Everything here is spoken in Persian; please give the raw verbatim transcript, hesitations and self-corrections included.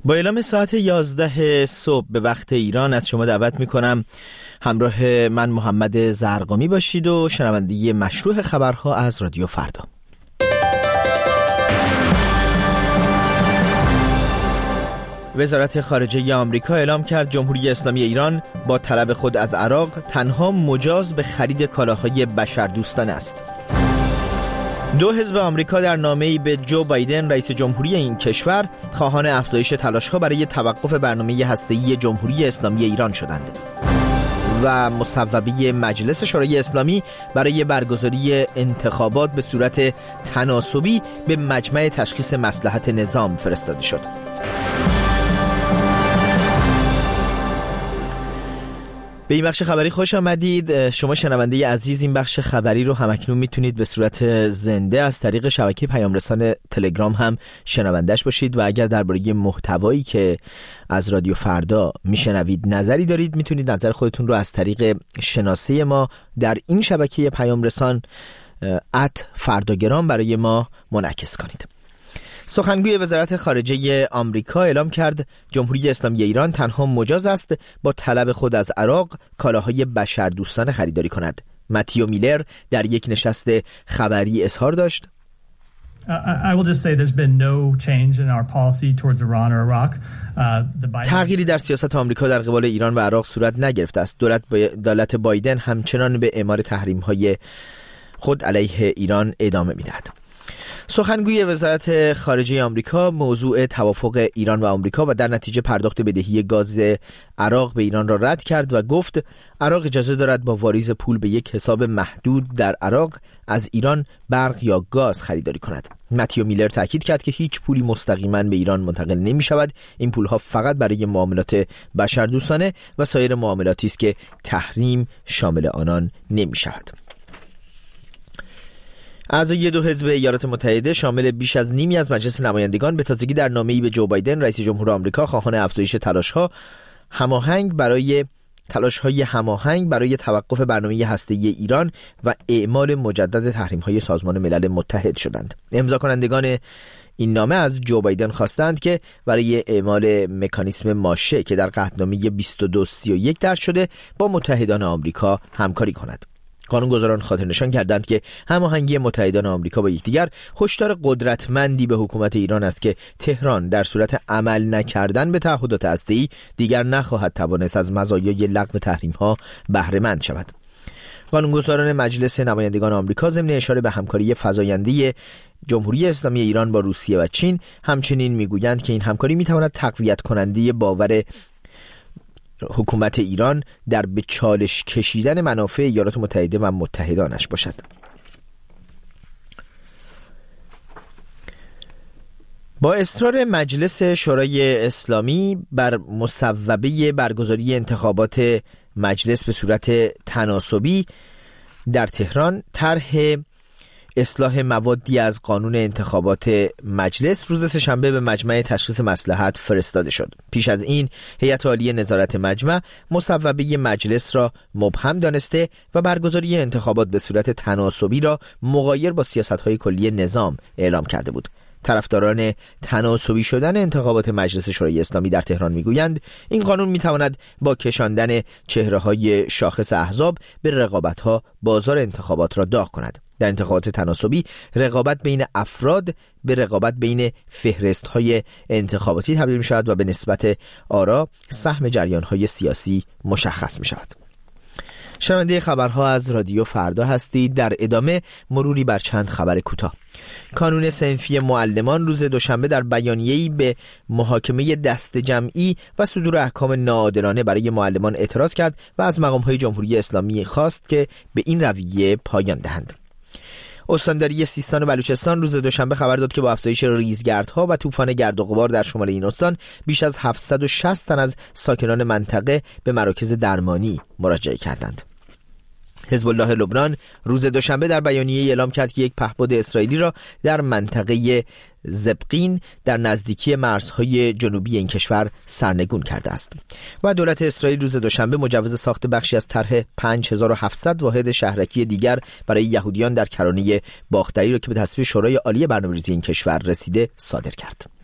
با اعلام ساعت یازده صبح به وقت ایران از شما دعوت میکنم همراه من محمد زرقامی باشید و شنونده مشروع خبرها از رادیو فردا. وزارت خارجه آمریکا اعلام کرد جمهوری اسلامی ایران با طلب خود از عراق تنها مجاز به خرید کالاهای بشردوستانه است. دو حزب آمریکا در نامه‌ای به جو بایدن رئیس جمهوری این کشور خواهان افزایش تلاش‌ها برای توقف برنامه هسته‌ای جمهوری اسلامی ایران شدند. و مصوبه مجلس شورای اسلامی برای برگزاری انتخابات به صورت تناسبی به مجمع تشخیص مصلحت نظام فرستاده شد. به این بخش خبری خوش آمدید. شما شنونده عزیز این بخش خبری رو همکنون میتونید به صورت زنده از طریق شبکه پیام رسان تلگرام هم شنوندش باشید و اگر درباره محتوایی که از رادیو فردا میشنوید نظری دارید میتونید نظر خودتون رو از طریق شناسه ما در این شبکه پیام رسان ات فرداگرام برای ما منعکس کنید. سخنگوی وزارت خارجه آمریکا اعلام کرد جمهوری اسلامی ایران تنها مجاز است با طلب خود از عراق کالاهای بشردوستانه خریداری کند. متیو میلر در یک نشست خبری اظهار داشت تغییری در سیاست آمریکا در قبال ایران و عراق صورت نگرفته است. دولت بایدن همچنان به اعمال تحریم‌های خود علیه ایران ادامه می‌دهد. سخنگوی وزارت خارجه آمریکا موضوع توافق ایران و آمریکا و در نتیجه پرداخت بدهی گاز عراق به ایران را رد کرد و گفت عراق اجازه دارد با واریز پول به یک حساب محدود در عراق از ایران برق یا گاز خریداری کند. متیو میلر تاکید کرد که هیچ پولی مستقیما به ایران منتقل نمی شود. این پولها فقط برای معاملات بشردوستانه و سایر معاملاتی است که تحریم شامل آنان نمی شود. اعضای دو حزب ایالات متحده شامل بیش از نیمی از مجلس نمایندگان به تازگی در نامه‌ای به جو بایدن رئیس جمهور آمریکا خواهان افزایش تلاش‌ها هماهنگ برای تلاش‌های هماهنگ برای توقف برنامه هسته‌ای ایران و اعمال مجدد تحریم‌های سازمان ملل متحد شدند. امضا کنندگان این نامه از جو بایدن خواستند که برای اعمال مکانیسم ماشه که در قطعنامه بیست و دو سی و یک درج شده با متحدان آمریکا همکاری کند. قانونگذاران خاطر نشان کردند که هماهنگی متحدان آمریکا با یکدیگر هشدار قدرتمندی به حکومت ایران است که تهران در صورت عمل نکردن به تعهدات هسته‌ای دیگر نخواهد توانست از مزایای لغو تحریم‌ها بهره مند شود. قانونگذاران مجلس نمایندگان آمریکا ضمن اشاره به همکاری فزاینده جمهوری اسلامی ایران با روسیه و چین همچنین میگویند که این همکاری میتواند تقویت کننده باور حکومت ایران در به چالش کشیدن منافع ایالات متحده و متحدانش باشد. با اصرار مجلس شورای اسلامی بر مصوبه برگزاری انتخابات مجلس به صورت تناسبی در تهران، طرح اصلاح موادی از قانون انتخابات مجلس روز سه‌شنبه به مجمع تشخیص مصلحت فرستاده شد. پیش از این هیئت عالی نظارت مجمع مصوبه مجلس را مبهم دانسته و برگزاری انتخابات به صورت تناسبی را مغایر با سیاست‌های کلی نظام اعلام کرده بود. طرفداران تناسبی شدن انتخابات مجلس شورای اسلامی در تهران میگویند این قانون میتواند با کشاندن چهره‌های شاخص احزاب به رقابت‌ها بازار انتخابات را داغ کند. در انتخابات تناسبی رقابت بین افراد به رقابت بین فهرست‌های انتخاباتی تبدیل می‌شود و به نسبت آرا سهم جریان‌های سیاسی مشخص می‌شود. شنونده خبرها از رادیو فردا هستید. در ادامه مروری بر چند خبر کوتاه. کانون صنفی معلمان روز دوشنبه در بیانیه‌ای به محاکمه دست جمعی و صدور احکام ناعادلانه برای معلمان اعتراض کرد و از مقام‌های جمهوری اسلامی خواست که به این رویه پایان دهند. استانداری سیستان و بلوچستان روز دوشنبه خبر داد که با افزایش ریزگردها و طوفان گرد و غبار در شمال این استان بیش از هفتصد و شصت تن از ساکنان منطقه به مراکز درمانی مراجعه کردند. حزب الله لبنان روز دوشنبه در بیانیه اعلام کرد که یک پهپاد اسرائیلی را در منطقه زبقین در نزدیکی مرزهای جنوبی این کشور سرنگون کرده است. و دولت اسرائیل روز دوشنبه مجوز ساخت بخشی از طرح پنج هزار و هفتصد واحد شهرکی دیگر برای یهودیان در کرانه باختری را که به تصویب شورای عالی برنامه‌ریزی این کشور رسیده صادر کرد.